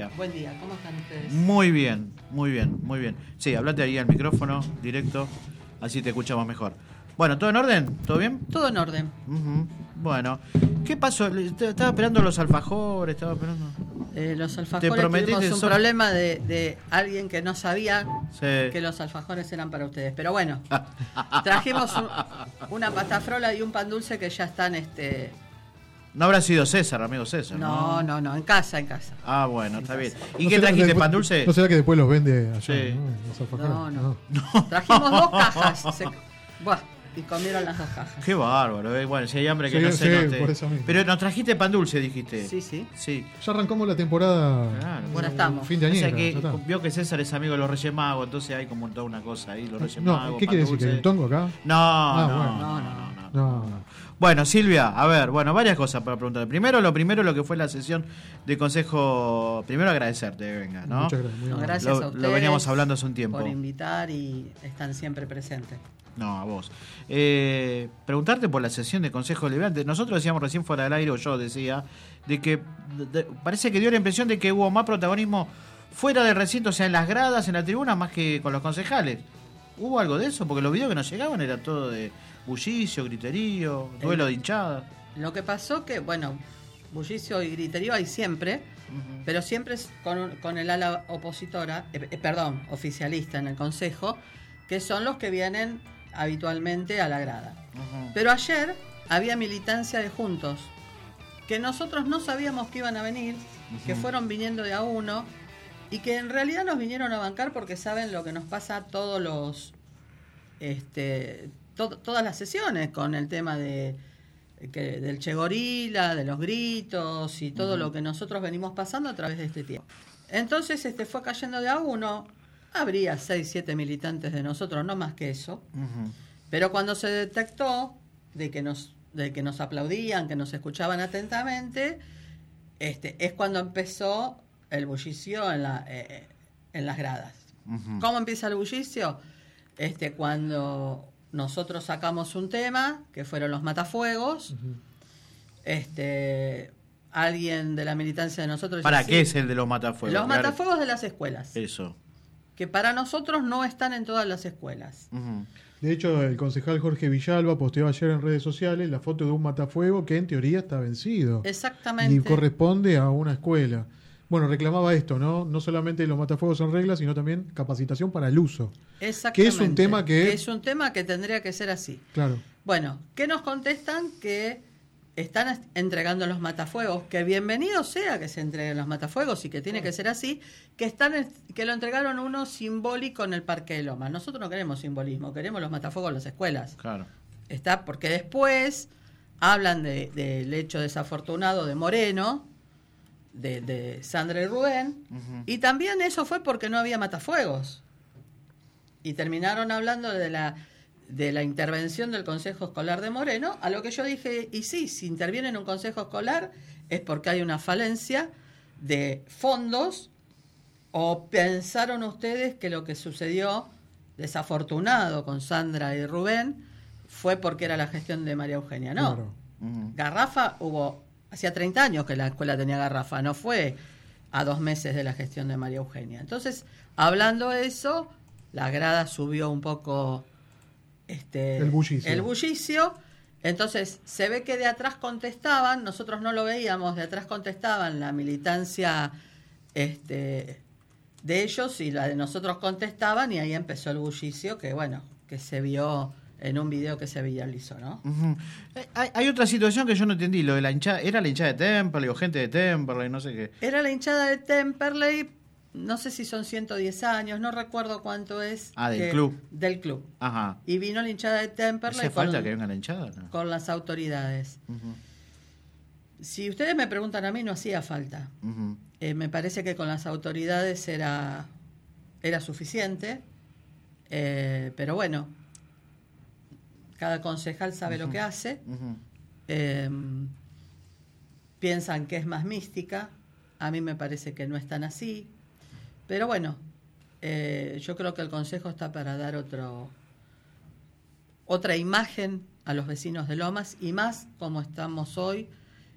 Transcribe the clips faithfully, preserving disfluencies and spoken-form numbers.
día. Buen día, ¿cómo están ustedes? Muy bien, muy bien, muy bien. Sí, hablate ahí al micrófono, directo, así te escuchamos mejor. Bueno, ¿todo en orden? ¿Todo bien? Todo en orden. Uh-huh. Bueno, ¿qué pasó? Estaba esperando los alfajores, estaba esperando... Eh, los alfajores tuvimos un sol... problema de, de alguien que no sabía sí. que los alfajores eran para ustedes. Pero bueno, trajimos un, una pastafrola y un pan dulce que ya están... este No habrá sido César, amigo César. No, no, no, en casa, en casa. Ah, bueno, en está casa. bien. ¿Y ¿No qué trajiste, después, pan dulce? ¿No será que después los vende allá? Sí. ¿no? Los alfajores. No, no, no. Trajimos dos cajas. Se... Buah, y comieron las dos cajas. Qué bárbaro. Eh. Bueno, si hay hambre que sí, no sí, se note. Por eso mismo. Pero nos trajiste pan dulce, dijiste. Sí, sí. Sí. Ya arrancamos la temporada. Claro. Bueno, estamos. Fin de O año. sea que vio que César es amigo de los Reyes Magos, entonces hay como toda una cosa ahí, los Reyes no, Magos. ¿qué quiere decir? ¿Que hay un tongo acá? No, ah, no, bueno. no, no, no, no, no, no. no. Bueno, Silvia, a ver, bueno, varias cosas para preguntar. Primero, lo primero, lo que fue la sesión de consejo. Primero, agradecerte, venga, ¿no? Muchas gracias. Muy no, amable. gracias lo, a ustedes. Lo veníamos hablando hace un tiempo. Por invitar y están siempre presentes. No, a vos. Eh, preguntarte por la sesión de Consejo Deliberante. Nosotros decíamos recién fuera del aire, o yo decía, de que de, de, parece que dio la impresión de que hubo más protagonismo fuera del recinto, o sea, en las gradas, en la tribuna, más que con los concejales. ¿Hubo algo de eso? Porque los videos que nos llegaban era todo de bullicio, griterío, duelo El, de hinchada. Lo que pasó que, bueno, bullicio y griterío hay siempre, uh-huh. pero siempre es con, con el ala opositora, eh, eh, perdón, oficialista en el Consejo, que son los que vienen habitualmente a la grada. Uh-huh. Pero ayer había militancia de Juntos, que nosotros no sabíamos que iban a venir, uh-huh. que fueron viniendo de a uno, y que en realidad nos vinieron a bancar porque saben lo que nos pasa todos los... este to, todas las sesiones con el tema de que, del Che Gorila, de los gritos y todo uh-huh. lo que nosotros venimos pasando a través de este tiempo. Entonces este fue cayendo de a uno. Habría seis, siete militantes de nosotros, no más que eso. Uh-huh. Pero cuando se detectó de que nos, de que nos aplaudían, que nos escuchaban atentamente, este, es cuando empezó el bullicio en, la, eh, en las gradas. Uh-huh. ¿Cómo empieza el bullicio? Este, cuando nosotros sacamos un tema, que fueron los matafuegos, uh-huh. este... alguien de la militancia de nosotros... ¿Para dice, qué sí, es el de los matafuegos? Los matafuegos de las escuelas. Eso. Que para nosotros no están en todas las escuelas. Uh-huh. De hecho, el concejal Jorge Villalba posteó ayer en redes sociales la foto de un matafuego que en teoría está vencido. Exactamente. Y corresponde a una escuela. Bueno, reclamaba esto, ¿no? No solamente los matafuegos son reglas, sino también capacitación para el uso. Exactamente. Que es un tema que... que es un tema que tendría que ser así. Claro. Bueno, ¿qué nos contestan? Que están entregando los matafuegos, que bienvenido sea que se entreguen los matafuegos y que tiene que ser así, que están que lo entregaron uno simbólico en el Parque de Lomas. Nosotros no queremos simbolismo, queremos los matafuegos en las escuelas. Claro. Está porque después hablan de, del hecho desafortunado de Moreno, de, de Sandra y Rubén, uh-huh. y también eso fue porque no había matafuegos. Y terminaron hablando de la de la intervención del Consejo Escolar de Moreno, a lo que yo dije, y sí, si interviene en un Consejo Escolar es porque hay una falencia de fondos, o pensaron ustedes que lo que sucedió desafortunado con Sandra y Rubén fue porque era la gestión de María Eugenia. No, claro. uh-huh. Garrafa hubo, hacía treinta años que la escuela tenía garrafa, no fue a dos meses de la gestión de María Eugenia. Entonces, hablando de eso, la grada subió un poco... Este, el bullicio. el bullicio, entonces se ve que de atrás contestaban, nosotros no lo veíamos, de atrás contestaban la militancia este, de ellos y la de nosotros contestaban, y ahí empezó el bullicio que bueno, que se vio en un video que se viralizó, ¿no? Uh-huh. Hay, hay otra situación que yo no entendí, lo de la hinchada, ¿era la hinchada de Temperley o gente de Temperley, no sé qué? Era la hinchada de Temperley. No sé si son ciento diez años, no recuerdo cuánto es. Ah, del que, club. Del club. Ajá. Y vino la hinchada de Temperley. ¿Hace falta que venga la hinchada? No. Con las autoridades. Uh-huh. Si ustedes me preguntan a mí, no hacía falta. Uh-huh. Eh, me parece que con las autoridades era, era suficiente. Eh, pero bueno, cada concejal sabe uh-huh. lo que hace. Uh-huh. Eh, piensan que es más mística. A mí me parece que no es tan así. Pero bueno, eh, yo creo que el Consejo está para dar otro otra imagen a los vecinos de Lomas, y más como estamos hoy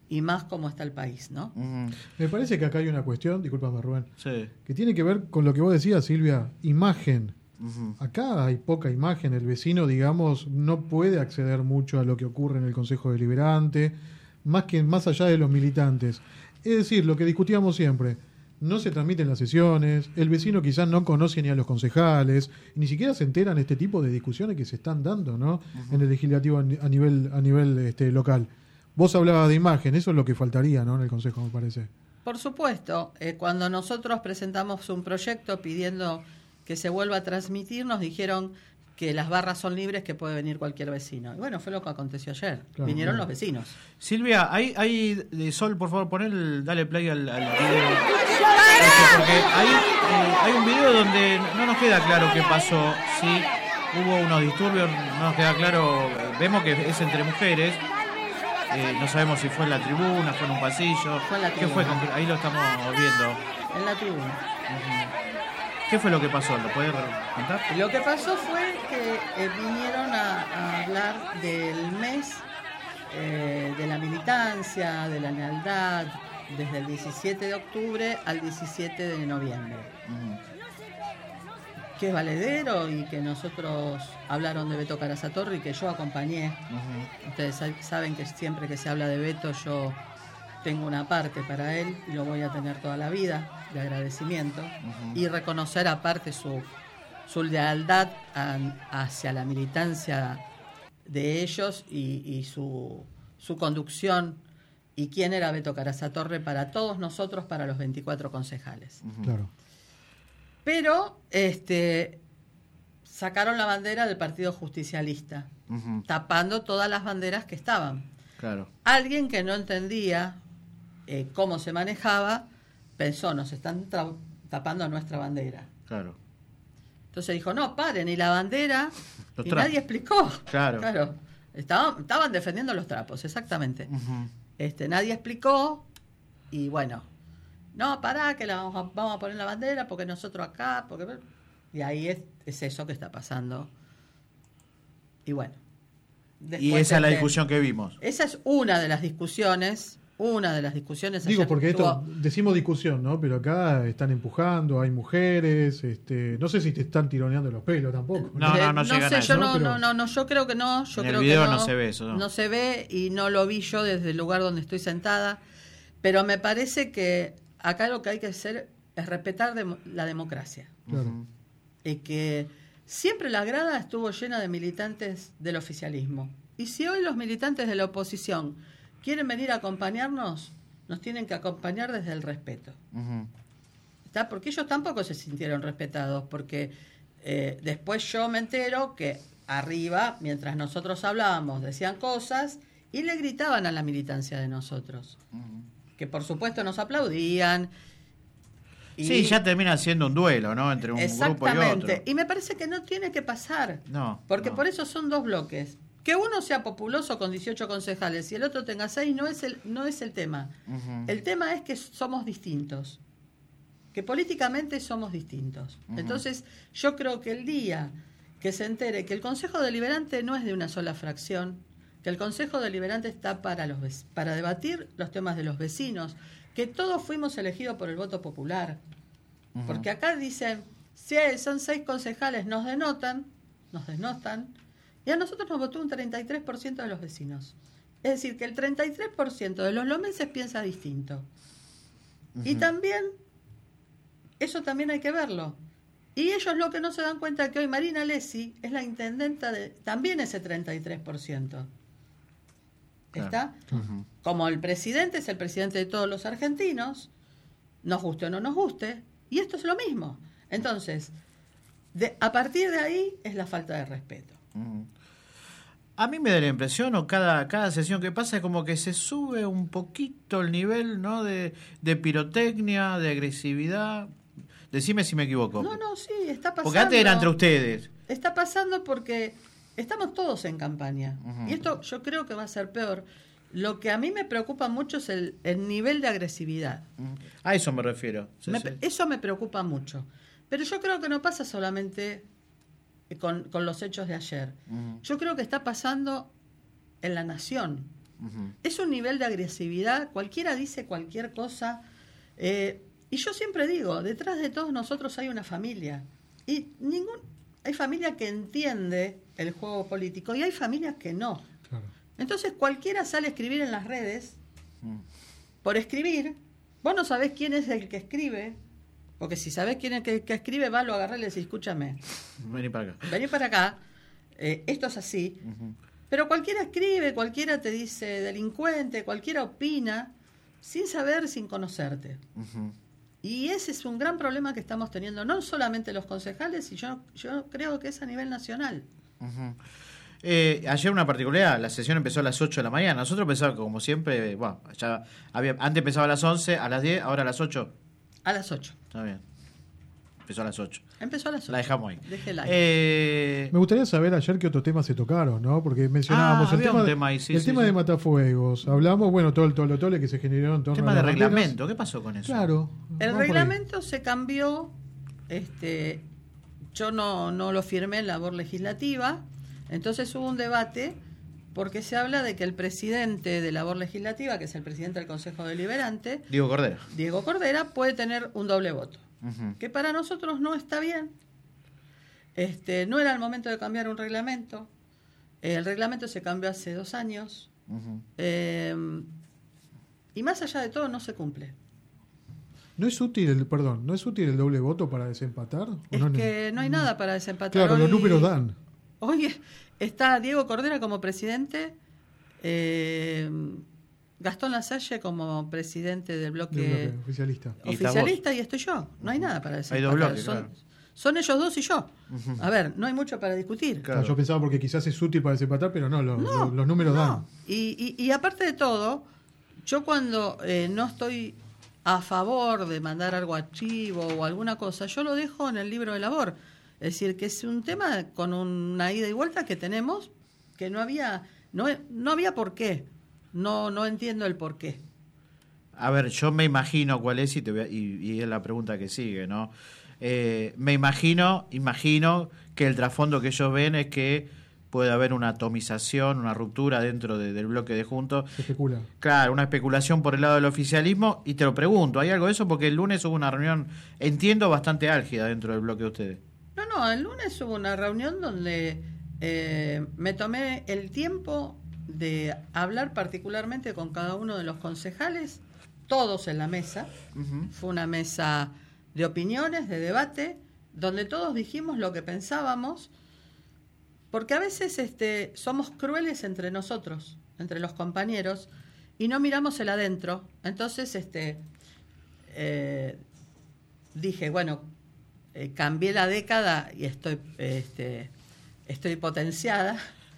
y más cómo está el país, ¿no? Ujú. Me parece que acá hay una cuestión, discúlpame Rubén, Sí. que tiene que ver con lo que vos decías, Silvia, imagen. Ujú. Acá hay poca imagen, el vecino, digamos, no puede acceder mucho a lo que ocurre en el Consejo Deliberante, más que más allá de los militantes. Es decir, lo que discutíamos siempre, no se transmiten las sesiones, el vecino quizás no conoce ni a los concejales, ni siquiera se enteran de este tipo de discusiones que se están dando, ¿no? Uh-huh. En el legislativo a nivel, a nivel este, local. Vos hablabas de imagen, eso es lo que faltaría, ¿no? En el Consejo, me parece. Por supuesto, eh, cuando nosotros presentamos un proyecto pidiendo que se vuelva a transmitir, nos dijeron que las barras son libres, que puede venir cualquier vecino. Y bueno, fue lo que aconteció ayer. Claro, Vinieron claro. los vecinos. Silvia, hay, hay de Sol, por favor, pon el, dale play al, al video. Porque hay, eh, hay un video donde no nos queda claro qué pasó. Sí, hubo unos disturbios, no nos queda claro. Vemos que es entre mujeres. Eh, no sabemos si fue en la tribuna, fue en un pasillo. Fue en la ¿Qué fue? Ahí lo estamos viendo. En la tribuna. Uh-huh. ¿Qué fue lo que pasó? ¿Lo puedes contar? Lo que pasó fue que eh, vinieron a, a hablar del mes eh, de la militancia, de la lealtad, desde el diecisiete de octubre al diecisiete de noviembre. Uh-huh. Que es valedero y que nosotros hablaron de Beto Carasatorre y que yo acompañé. Uh-huh. Ustedes saben que siempre que se habla de Beto yo tengo una parte para él y lo voy a tener toda la vida de agradecimiento uh-huh. y reconocer aparte su, su lealtad a, hacia la militancia de ellos y, y su, su conducción y quién era Beto Carasatorre para todos nosotros, para los veinticuatro concejales. Uh-huh. Claro. Pero este, sacaron la bandera del Partido Justicialista, uh-huh. tapando todas las banderas que estaban. Claro. Alguien que no entendía eh, cómo se manejaba, pensó, nos están tra- tapando nuestra bandera. Claro. Entonces dijo, no, paren, y la bandera, los y trapos. Nadie explicó. Claro. Claro. Estaban, estaban defendiendo los trapos, exactamente. Uh-huh. Este, nadie explicó, y bueno, no, pará, que la vamos a, vamos a poner la bandera, porque nosotros acá, porque y ahí es, es eso que está pasando. Y bueno. Y esa es la discusión que vimos. Esa es una de las discusiones, una de las discusiones. Digo, porque esto, tuvo... decimos discusión, ¿no? Pero acá están empujando, hay mujeres, este, no sé si te están tironeando los pelos tampoco. No, no, no, no, no llegan sé, a yo eso. no, Pero... no, no, no, yo creo que no. Yo en creo el video que no, no se ve eso. ¿no? No se ve y no lo vi yo desde el lugar donde estoy sentada. Pero me parece que acá lo que hay que hacer es respetar de, la democracia. Claro. Y que siempre la grada estuvo llena de militantes del oficialismo. Y si hoy los militantes de la oposición quieren venir a acompañarnos, nos tienen que acompañar desde el respeto. Uh-huh. ¿Está? Porque ellos tampoco se sintieron respetados, porque eh, después yo me entero que arriba, mientras nosotros hablábamos, decían cosas y le gritaban a la militancia de nosotros. Uh-huh. Que por supuesto nos aplaudían. Y sí, ya termina siendo un duelo, ¿no? Entre un grupo y otro. Exactamente. Y me parece que no tiene que pasar. No. Porque no. por eso son dos bloques. Que uno sea populoso con dieciocho concejales y el otro tenga seis no es el, no es el tema. Uh-huh. El tema es que somos distintos. Que políticamente somos distintos. Uh-huh. Entonces, yo creo que el día que se entere que el Consejo Deliberante no es de una sola fracción, que el Consejo Deliberante está para, los, para debatir los temas de los vecinos, que todos fuimos elegidos por el voto popular. Uh-huh. Porque acá dicen, si son seis concejales, nos denotan, nos desnotan, y a nosotros nos votó un treinta y tres por ciento de los vecinos. Es decir, que el treinta y tres por ciento de los lomenses piensa distinto. Uh-huh. Y también, eso también hay que verlo. Y ellos lo que no se dan cuenta es que hoy Marina Lesi es la intendenta de también ese treinta y tres por ciento. ¿Está? Uh-huh. Como el presidente es el presidente de todos los argentinos, nos guste o no nos guste, y esto es lo mismo. Entonces, de, a partir de ahí es la falta de respeto. Uh-huh. A mí me da la impresión, o cada, cada sesión que pasa, es como que se sube un poquito el nivel, ¿no? de, de pirotecnia, de agresividad. Decime si me equivoco. No, no, sí, está pasando. Porque antes era entre ustedes. Está pasando porque estamos todos en campaña. Uh-huh. Y esto yo creo que va a ser peor. Lo que a mí me preocupa mucho es el, el nivel de agresividad. Uh-huh. A eso me refiero. Sí, me, sí. Eso me preocupa mucho. Pero yo creo que no pasa solamente con, con los hechos de ayer. Uh-huh. Yo creo que está pasando en la nación. Uh-huh. Es un nivel de agresividad, cualquiera dice cualquier cosa. Eh, y yo siempre digo, detrás de todos nosotros hay una familia. Y ningún hay familia que entiende el juego político y hay familias que no. Claro. Entonces cualquiera sale a escribir en las redes, uh-huh. por escribir. Vos no sabés quién es el que escribe, porque si sabés quién es el que, que escribe, va, lo agarrás y le decís, escúchame. Vení para acá. Vení para acá. Eh, esto es así. Uh-huh. Pero cualquiera escribe, cualquiera te dice delincuente, cualquiera opina, sin saber, sin conocerte. Uh-huh. Y ese es un gran problema que estamos teniendo, no solamente los concejales, y yo, yo creo que es a nivel nacional. Uh-huh. Eh, ayer una particularidad, la sesión empezó a las ocho de la mañana. Nosotros pensábamos, como siempre, bueno, ya había, antes empezaba a las once, a las diez, ahora a las ocho. A las ocho. Está bien. Empezó a las ocho. Empezó a las ocho. La dejamos ahí. Déjela ahí. Eh... Me gustaría saber ayer qué otros temas se tocaron, ¿no? Porque mencionábamos ah, el tema, tema, ahí, sí, el sí, tema sí. de Matafuegos. Hablamos, bueno, todo el tolo tole que se generó en torno tema a de las reglamento. banderas. ¿Qué pasó con eso? Claro. El reglamento se cambió. Este, yo no, no lo firmé en labor legislativa. Entonces hubo un debate porque se habla de que el presidente de labor legislativa, que es el presidente del Consejo Deliberante, Diego Cordera, Diego Cordera, puede tener un doble voto. Uh-huh. Que para nosotros no está bien. Este, no era el momento de cambiar un reglamento. El reglamento se cambió hace dos años. Uh-huh. Eh, y más allá de todo no se cumple. ¿No es útil el, perdón, no es útil el doble voto para desempatar? Es no, que no hay nada para desempatar. Claro, hoy, los números dan. Hoy está Diego Cordera como presidente, eh, Gastón Lasalle como presidente del bloque, del bloque oficialista. Oficialista y, y estoy yo. No hay nada para desempatar. Hay dos bloques, son, claro. son ellos dos y yo. Uh-huh. A ver, no hay mucho para discutir. Claro. Yo pensaba porque quizás es útil para desempatar, pero no, lo, no lo, los números no. dan. Y, y, y aparte de todo, yo cuando eh, no estoy a favor de mandar algo archivo o alguna cosa, yo lo dejo en el libro de labor. Es decir, que es un tema con una ida y vuelta que tenemos que no había no, no había por qué. No no entiendo el por qué. A ver, yo me imagino cuál es y, te voy a, y, y es la pregunta que sigue, ¿no? Eh, me imagino, imagino que el trasfondo que ellos ven es que puede haber una atomización, una ruptura dentro de, del bloque de Juntos. Se especula. Claro, una especulación por el lado del oficialismo. Y te lo pregunto, ¿hay algo de eso? Porque el lunes hubo una reunión, entiendo, bastante álgida dentro del bloque de ustedes. No, no, el lunes hubo una reunión donde eh, me tomé el tiempo de hablar particularmente con cada uno de los concejales, todos en la mesa. Uh-huh. Fue una mesa de opiniones, de debate, donde todos dijimos lo que pensábamos, porque a veces este, somos crueles entre nosotros, entre los compañeros, y no miramos el adentro. Entonces este, eh, dije, bueno, eh, cambié la década y estoy, este, estoy potenciada,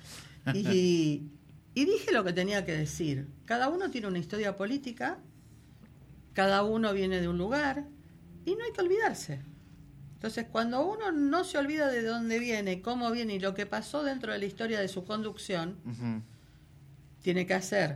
y, y dije lo que tenía que decir. Cada uno tiene una historia política, cada uno viene de un lugar, y no hay que olvidarse. Entonces, cuando uno no se olvida de dónde viene, cómo viene y lo que pasó dentro de la historia de su conducción, uh-huh. tiene que hacer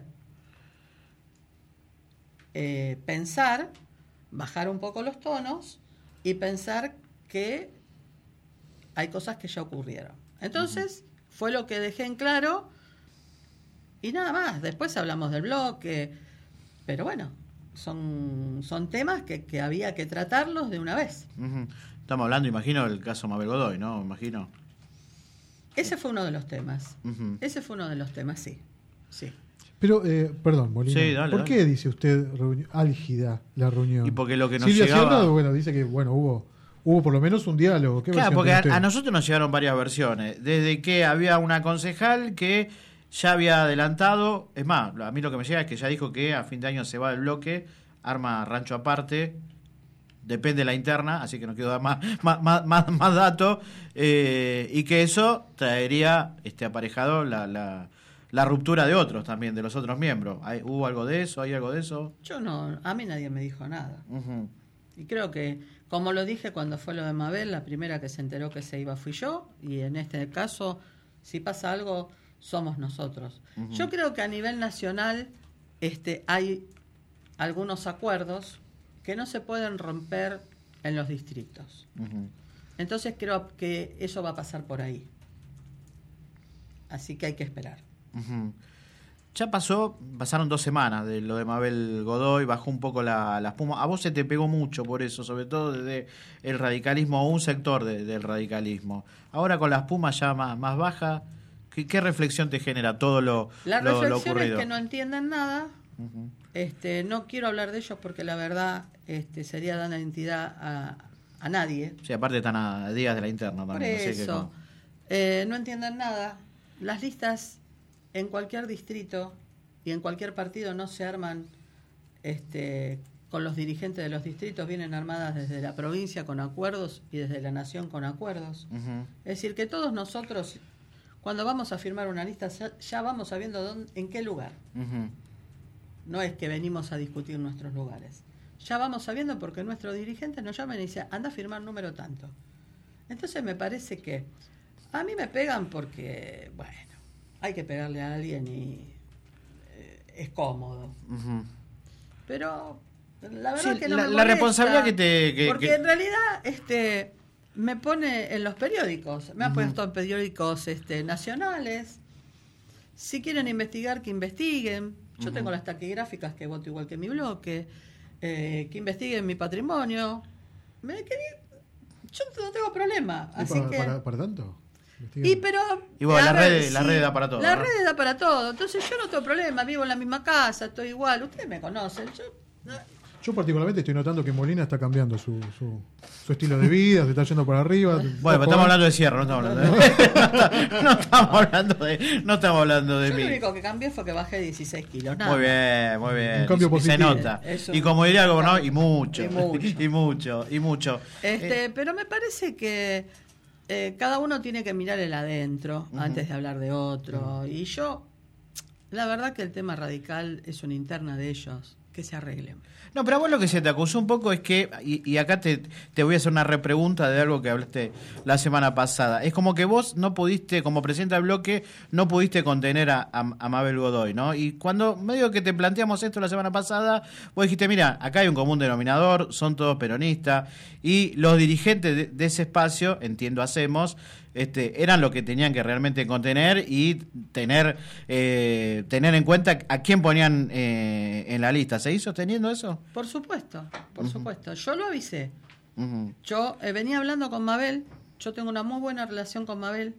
eh, pensar, bajar un poco los tonos y pensar que hay cosas que ya ocurrieron. Entonces, uh-huh. fue lo que dejé en claro y nada más. Después hablamos del bloque, pero bueno, son, son temas que, que había que tratarlos de una vez. Uh-huh. Estamos hablando, imagino, del caso Mabel Godoy, ¿no? Imagino. Ese fue uno de los temas. Uh-huh. Ese fue uno de los temas, sí. Sí. Pero, eh, perdón, Molina, sí, dale, ¿por dale. qué dice usted reuni- álgida la reunión? Y porque lo que nos Silvia llegaba... Sierra, bueno, dice que, bueno, hubo hubo por lo menos un diálogo. ¿Qué claro, porque a, usted? a nosotros nos llegaron varias versiones. Desde que había una concejal que ya había adelantado, es más, a mí lo que me llega es que ya dijo que a fin de año se va del bloque, arma rancho aparte, depende de la interna, así que no quiero dar más, más, más, más, más datos, eh, y que eso traería este aparejado la, la, la ruptura de otros también, de los otros miembros. ¿Hay, ¿Hubo algo de eso? ¿Hay algo de eso? Yo no, a mí nadie me dijo nada. Uh-huh. Y creo que, como lo dije cuando fue lo de Mabel, la primera que se enteró que se iba fui yo, y en este caso, si pasa algo, somos nosotros. Uh-huh. Yo creo que a nivel nacional este, hay algunos acuerdos que no se pueden romper en los distritos. Uh-huh. Entonces creo que eso va a pasar por ahí. Así que hay que esperar. Uh-huh. ya pasó, pasaron dos semanas de lo de Mabel Godoy, bajó un poco la, la espuma. A vos se te pegó mucho por eso, sobre todo desde el radicalismo o un sector de, del radicalismo. Ahora con la espuma ya más, más baja, ¿qué, ¿qué reflexión te genera todo lo, la lo, reflexión lo ocurrido? Es que no entienden nada. Uh-huh. Este, no quiero hablar de ellos porque la verdad este, sería dar una identidad a, a nadie. Sí, aparte están a días de la interna también. Por Así eso, que eh, no entienden nada. Las listas en cualquier distrito y en cualquier partido no se arman este, con los dirigentes de los distritos, vienen armadas desde la provincia con acuerdos y desde la nación con acuerdos. uh-huh. Es decir, que todos nosotros, cuando vamos a firmar una lista, ya vamos sabiendo dónde, en qué lugar. Uh-huh. No es que venimos a discutir nuestros lugares. Ya vamos sabiendo porque nuestros dirigentes nos llaman y dicen, anda a firmar número tanto. Entonces me parece que a mí me pegan porque, bueno, hay que pegarle a alguien y eh, es cómodo. Uh-huh. Pero la verdad sí, que no la, me la molesta, responsabilidad que te... Que, porque que... en realidad este me pone en los periódicos. Me ha Uh-huh. puesto en periódicos este, nacionales. Si quieren investigar, que investiguen. Yo uh-huh. tengo las taquigráficas que voto igual que mi bloque. Eh, que investiguen mi patrimonio. Me, que, yo no tengo problema. ¿Y así para, que, para, para tanto? Y pero y bueno, la, la red, red, la sí, red da para todo. La ¿no? red da para todo. Entonces yo no tengo problema. Vivo en la misma casa, estoy igual. Ustedes me conocen. Yo, no. Yo particularmente estoy notando que Molina está cambiando su, su, su estilo de vida, se está yendo para arriba. Bueno, pero estamos hablando de Sierra, no estamos hablando de... no, estamos hablando de, no estamos hablando de Yo mí. lo único que cambié fue que bajé dieciséis kilos. Nada. Muy bien, muy bien. Un cambio y, y se positivo. nota. Eso. Y como diría el gobernador, y mucho. Y mucho. y mucho, y mucho. Este, Eh, pero me parece que eh, cada uno tiene que mirar el adentro uh-huh. antes de hablar de otro. Uh-huh. Y yo, la verdad que el tema radical es una interna de ellos. Que se arreglen. No, pero a vos lo que se te acusó un poco es que, y, y acá te, te voy a hacer una repregunta de algo que hablaste la semana pasada, es como que vos no pudiste, como presidenta del bloque, no pudiste contener a, a, a Mabel Godoy, ¿no? Y cuando medio que te planteamos esto la semana pasada, vos dijiste, mira, acá hay un común denominador, son todos peronistas, y los dirigentes de, de ese espacio, entiendo hacemos, Este, eran lo que tenían que realmente contener y tener eh, tener en cuenta a quién ponían eh, en la lista. ¿Seguís sosteniendo eso? Por supuesto, por Uh-huh. supuesto. Yo lo avisé. Uh-huh. Yo eh, venía hablando con Mabel. Yo tengo una muy buena relación con Mabel.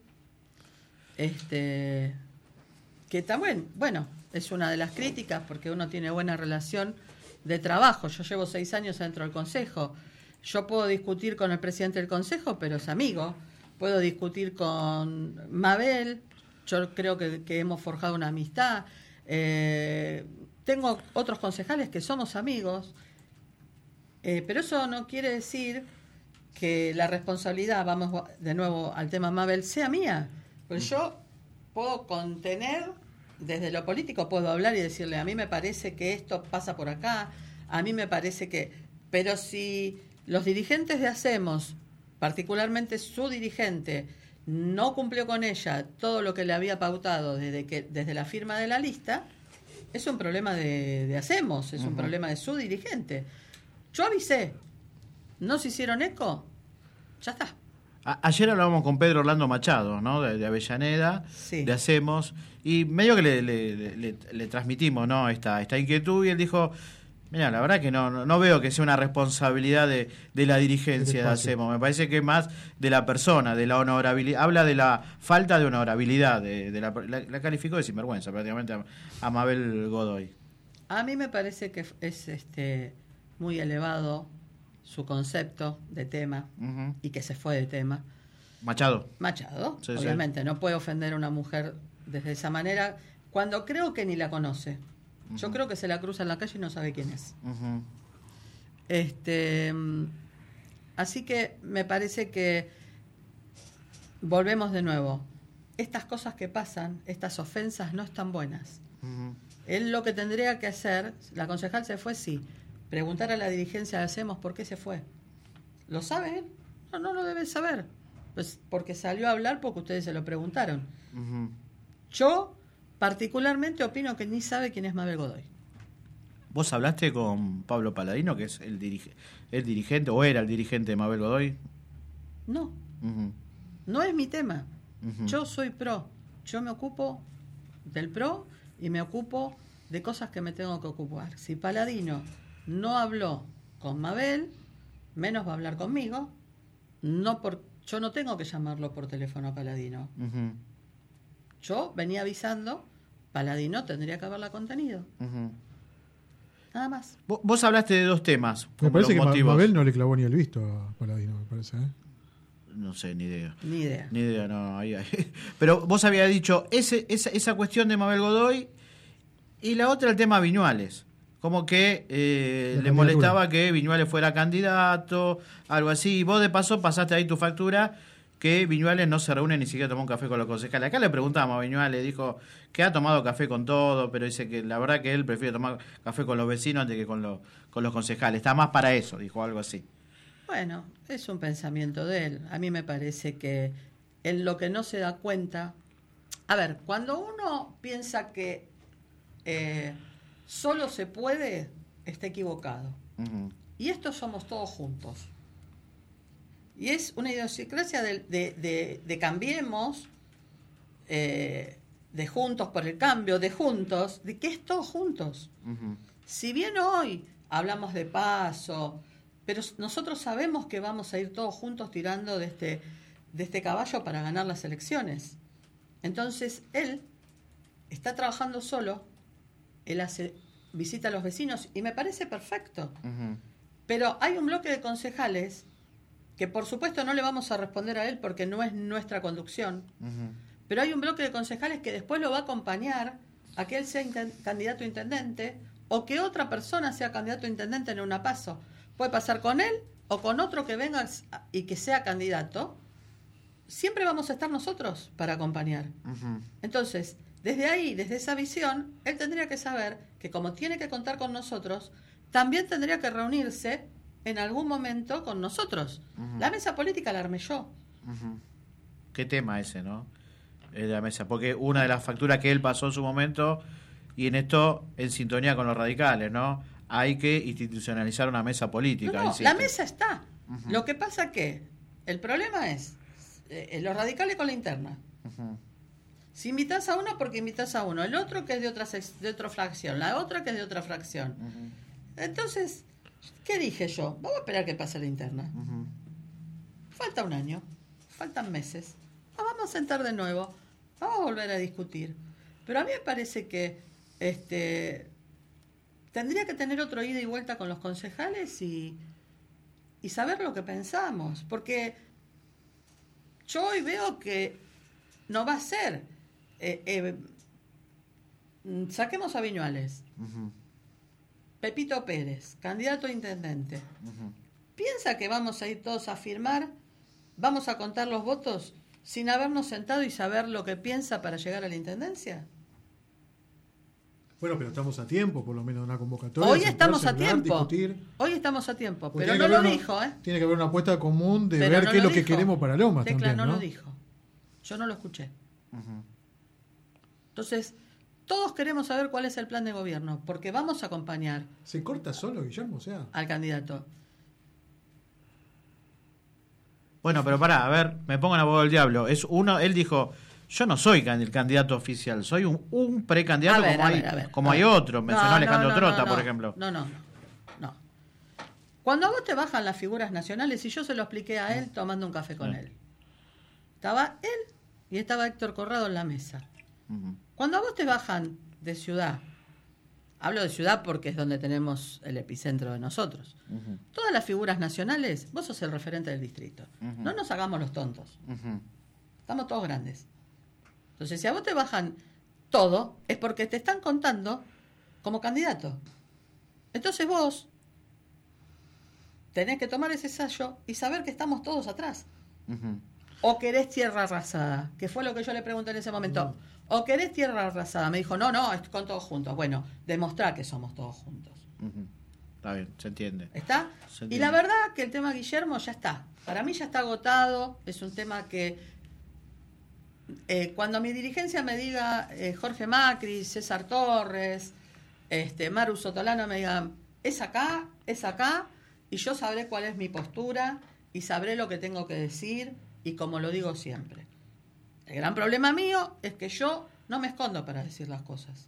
Este, que también, bueno, es una de las críticas porque uno tiene buena relación de trabajo. Yo llevo seis años dentro del Consejo. Yo puedo discutir con el presidente del Consejo, pero es amigo. Puedo discutir con Mabel, yo creo que, que hemos forjado una amistad. Eh, tengo otros concejales que somos amigos, eh, pero eso no quiere decir que la responsabilidad, vamos de nuevo al tema Mabel, sea mía. Pues yo puedo contener, desde lo político puedo hablar y decirle, a mí me parece que esto pasa por acá, a mí me parece que... Pero si los dirigentes de Hacemos, particularmente su dirigente, no cumplió con ella todo lo que le había pautado desde que desde la firma de la lista, es un problema de, de Hacemos, es uh-huh. un problema de su dirigente. Yo avisé, no se hicieron eco, ya está. A- ayer hablábamos con Pedro Orlando Machado, ¿no? De, de Avellaneda, sí. de Hacemos, y medio que le, le, le, le, le transmitimos, ¿no? esta, esta inquietud, y él dijo... Mira, la verdad que no, no, no veo que sea una responsabilidad de, de la dirigencia de Hacemos. Me parece que es más de la persona, de la honorabilidad. Habla de la falta de honorabilidad. De, de la, la, la calificó de sinvergüenza prácticamente a, a Mabel Godoy. A mí me parece que es este muy elevado su concepto de tema uh-huh. y que se fue de tema. Machado. Machado, sí, obviamente. Sí. No puede ofender a una mujer desde esa manera cuando creo que ni la conoce. Yo uh-huh. creo que se la cruza en la calle y no sabe quién es. Uh-huh. Este, así que me parece que volvemos de nuevo. Estas cosas que pasan, estas ofensas no están buenas. Uh-huh. Él lo que tendría que hacer, la concejal se fue, sí, preguntar a la dirigencia de Hacemos por qué se fue. ¿Lo sabe él? No, no lo debe saber. Pues porque salió a hablar porque ustedes se lo preguntaron. Uh-huh. Yo... particularmente opino que ni sabe quién es Mabel Godoy. ¿Vos hablaste con Pablo Paladino, que es el, dirige, el dirigente, o era el dirigente de Mabel Godoy? No. Uh-huh. No es mi tema. Uh-huh. Yo soy pro. Yo me ocupo del pro y me ocupo de cosas que me tengo que ocupar. Si Paladino no habló con Mabel, menos va a hablar conmigo. No por, yo no tengo que llamarlo por teléfono a Paladino. Uh-huh. Yo venía avisando, Paladino tendría que haberla contenido. Uh-huh. Nada más. Vos, vos hablaste de dos temas. Me parece que motivos. Mabel no le clavó ni el visto a Paladino, me parece. ¿eh? No sé, ni idea. Ni idea. Ni idea, no. Ahí, ahí. Pero vos habías dicho ese, esa, esa cuestión de Mabel Godoy y la otra el tema Viñuales. Como que eh, le molestaba que Viñuales fuera candidato, algo así. Y vos de paso pasaste ahí tu factura que Viñuales no se reúne ni siquiera tomó un café con los concejales. Acá le preguntamos a Viñuales, dijo que ha tomado café con todo, pero dice que la verdad que él prefiere tomar café con los vecinos antes que con, lo, con los concejales. Está más para eso, dijo algo así. Bueno, es un pensamiento de él. A mí me parece que en lo que no se da cuenta... A ver, cuando uno piensa que eh, solo se puede, está equivocado. Uh-huh. Y estos somos todos juntos. Y es una idiosincrasia de, de, de, de cambiemos, eh, de juntos por el cambio, de juntos, de que es todos juntos. Uh-huh. Si bien hoy hablamos de paso, pero nosotros sabemos que vamos a ir todos juntos tirando de este, de este caballo para ganar las elecciones. Entonces, él está trabajando solo, él hace visita a los vecinos y me parece perfecto. Uh-huh. Pero hay un bloque de concejales que por supuesto no le vamos a responder a él porque no es nuestra conducción, Uh-huh. pero hay un bloque de concejales que después lo va a acompañar a que él sea inten- candidato a intendente o que otra persona sea candidato a intendente en una paso. Puede pasar con él o con otro que venga y que sea candidato. Siempre vamos a estar nosotros para acompañar. Uh-huh. Entonces, desde ahí, desde esa visión, él tendría que saber que como tiene que contar con nosotros, también tendría que reunirse en algún momento con nosotros. Uh-huh. La mesa política la armé yo. Uh-huh. Qué tema ese, ¿no? El de la mesa. Porque una de las facturas que él pasó en su momento, y en esto en sintonía con los radicales, ¿no? Hay que institucionalizar una mesa política. No, no, insiste. la mesa está. Uh-huh. Lo que pasa que el problema es eh, los radicales con la interna. Uh-huh. Si invitas a uno, porque invitas a uno. El otro que es de otra, sex- de otra fracción. La otra que es de otra fracción. Uh-huh. Entonces, ¿qué dije yo? Vamos a esperar que pase la interna. Uh-huh. Falta un año, faltan meses. Nos vamos a sentar de nuevo, vamos a volver a discutir. Pero a mí me parece que este tendría que tener otro ida y vuelta con los concejales y, y saber lo que pensamos. Porque yo hoy veo que no va a ser. Eh, eh, saquemos a Viñuales. Uh-huh. Pepito Pérez, candidato a intendente. Uh-huh. ¿Piensa que vamos a ir todos a firmar? ¿Vamos a contar los votos sin habernos sentado y saber lo que piensa para llegar a la intendencia? Bueno, pero estamos a tiempo, por lo menos, de una convocatoria. Hoy estamos a hablar, tiempo. discutir. Hoy estamos a tiempo, Porque pero tiene no que lo haber una- dijo, ¿eh? Tiene que haber una apuesta común de Pero ver no qué es lo que dijo. queremos para Lomas Tecla también, no ¿no? lo dijo. Yo no lo escuché. Uh-huh. Entonces, todos queremos saber cuál es el plan de gobierno, porque vamos a acompañar ¿Se corta solo, Guillermo? O sea, al candidato. Bueno, pero pará, a ver, me pongo en abogado del diablo. Es uno, él dijo, yo no soy can- el candidato oficial, soy un, un precandidato A ver, como, a hay, ver, a ver, como a hay ver. otros. Mencionó No, Alejandro no, no, Trota, no, por no. ejemplo. No, no, no. Cuando a vos te bajan las figuras nacionales, y yo se lo expliqué a él tomando un café con Sí. él. Estaba él y estaba Héctor Corrado en la mesa. Uh-huh. Cuando a vos te bajan de ciudad, hablo de ciudad porque es donde tenemos el epicentro de nosotros. Uh-huh. Todas las figuras nacionales, vos sos el referente del distrito. Ujú. No nos hagamos los tontos. Uh-huh. Estamos todos grandes. Entonces, si a vos te bajan todo, es porque te están contando como candidato. Entonces vos tenés que tomar ese ensayo y saber que estamos todos atrás. Uh-huh. ¿O querés tierra arrasada? Que fue lo que yo le pregunté en ese momento. ¿O querés tierra arrasada? Me dijo, no, no, es con todos juntos. Bueno, demostrá que somos todos juntos. Uh-huh. Está bien, se entiende. ¿Está? Se Y entiende. la verdad que el tema Guillermo ya está. Para mí ya está agotado. Es un tema que eh, cuando mi dirigencia me diga eh, Jorge Macri, César Torres, este, Maru Sotolano me digan, es acá, es acá, y yo sabré cuál es mi postura y sabré lo que tengo que decir y como lo digo siempre. El gran problema mío es que yo no me escondo para decir las cosas.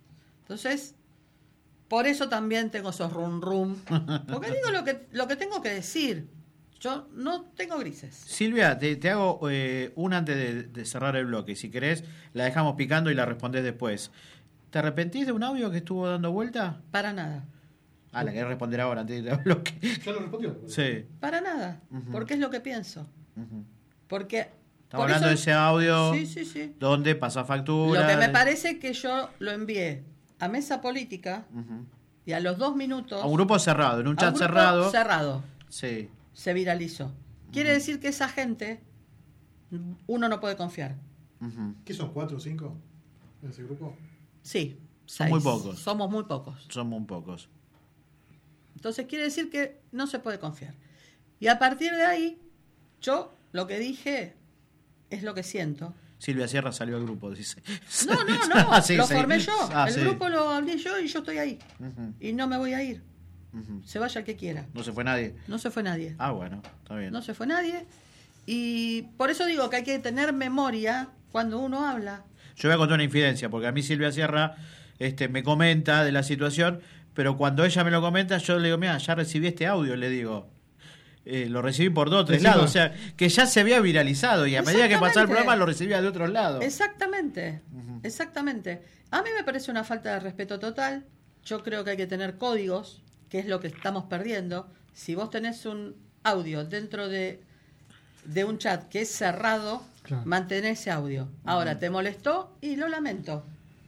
Entonces, por eso también tengo esos rum rum. Porque digo lo que, lo que tengo que decir. Yo no tengo grises. Silvia, te, te hago eh, una antes de, de cerrar el bloque. Si querés, la dejamos picando y la respondés después. ¿Te arrepentís de un audio que estuvo dando vuelta? Para nada. Ah, la querés responder ahora antes del bloque. ¿Ya lo respondió? Sí. Para nada. Ujú. Porque es lo que pienso. Uh-huh. Porque... Estamos por hablando eso- de ese audio Sí, sí, sí. donde pasa factura. Lo que me de- parece que yo lo envié a Mesa Política Ujú. y a los dos minutos... A un grupo cerrado, en un a chat un grupo cerrado. cerrado. Sí. Se viralizó. Quiere decir que esa gente uno no puede confiar. Ujú. ¿Qué son? ¿Cuatro o cinco en ese grupo? Sí, Son seis. muy pocos. Somos muy pocos. Somos un pocos. Entonces quiere decir que no se puede confiar. Y a partir de ahí, yo lo que dije es lo que siento. Silvia Sierra salió al grupo, dice. No, no, no. Ah, sí, lo sí. formé yo. Ah, el sí. grupo lo abrí yo y yo estoy ahí. Ujú, Y no me voy a ir. ujú. Se vaya el que quiera. No se fue nadie. No se fue nadie. Ah, bueno, está bien. No se fue nadie. Y por eso digo que hay que tener memoria cuando uno habla. Yo voy a contar una infidencia, porque a mí Silvia Sierra este, me comenta de la situación, pero cuando ella me lo comenta, yo le digo, mira, ya recibí este audio, le digo. Eh, lo recibí por dos o tres Encima- lados, o sea, que ya se había viralizado y a medida que pasaba el Exactamente. programa lo recibía de otros lados. Exactamente, Ujú. exactamente. A mí me parece una falta de respeto total. Yo creo que hay que tener códigos, que es lo que estamos perdiendo. Si vos tenés un audio dentro de, de un chat que es cerrado, Claro. mantén ese audio. Ahora, te molestó y lo lamento.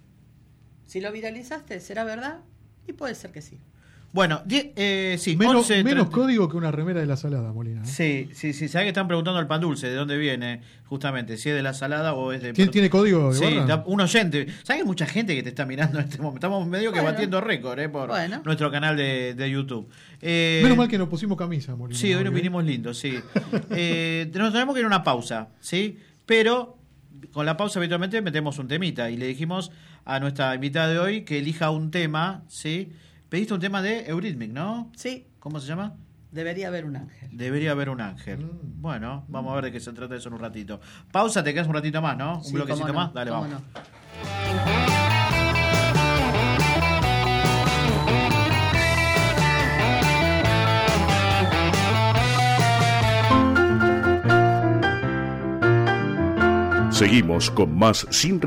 Si lo viralizaste, ¿será verdad? Y puede ser que sí. Bueno, die- eh, sí, Menos, once, menos treinta. código que una remera de la salada, Molina. ¿eh? Sí, sí, sí. ¿Sabes que están preguntando al pan dulce de dónde viene? Justamente, si es de la salada o es de. ¿Tiene, ¿Tiene código de Sí, barra? da- un oyente. ¿Sabes que hay mucha gente que te está mirando en este momento? Estamos medio que Bueno. batiendo récord, ¿eh? Por Bueno. nuestro canal de, de YouTube. Eh, Menos mal que nos pusimos camisa, Molina. Sí, hoy nos ¿eh? vinimos lindos, sí. eh, nos tenemos que ir a una pausa, ¿sí? Pero con la pausa habitualmente metemos un temita y le dijimos a nuestra invitada de hoy que elija un tema, ¿sí? Pediste un tema de Eurythmics, ¿no? Sí, ¿Cómo se llama? debería haber un ángel. Debería haber un ángel. Mm. Bueno, vamos a ver de qué se trata eso en un ratito. Pausa, te quedas un ratito más, ¿no? Un Sí, bloquecito cómo no, más. Dale, cómo vamos. no. Seguimos con más Sin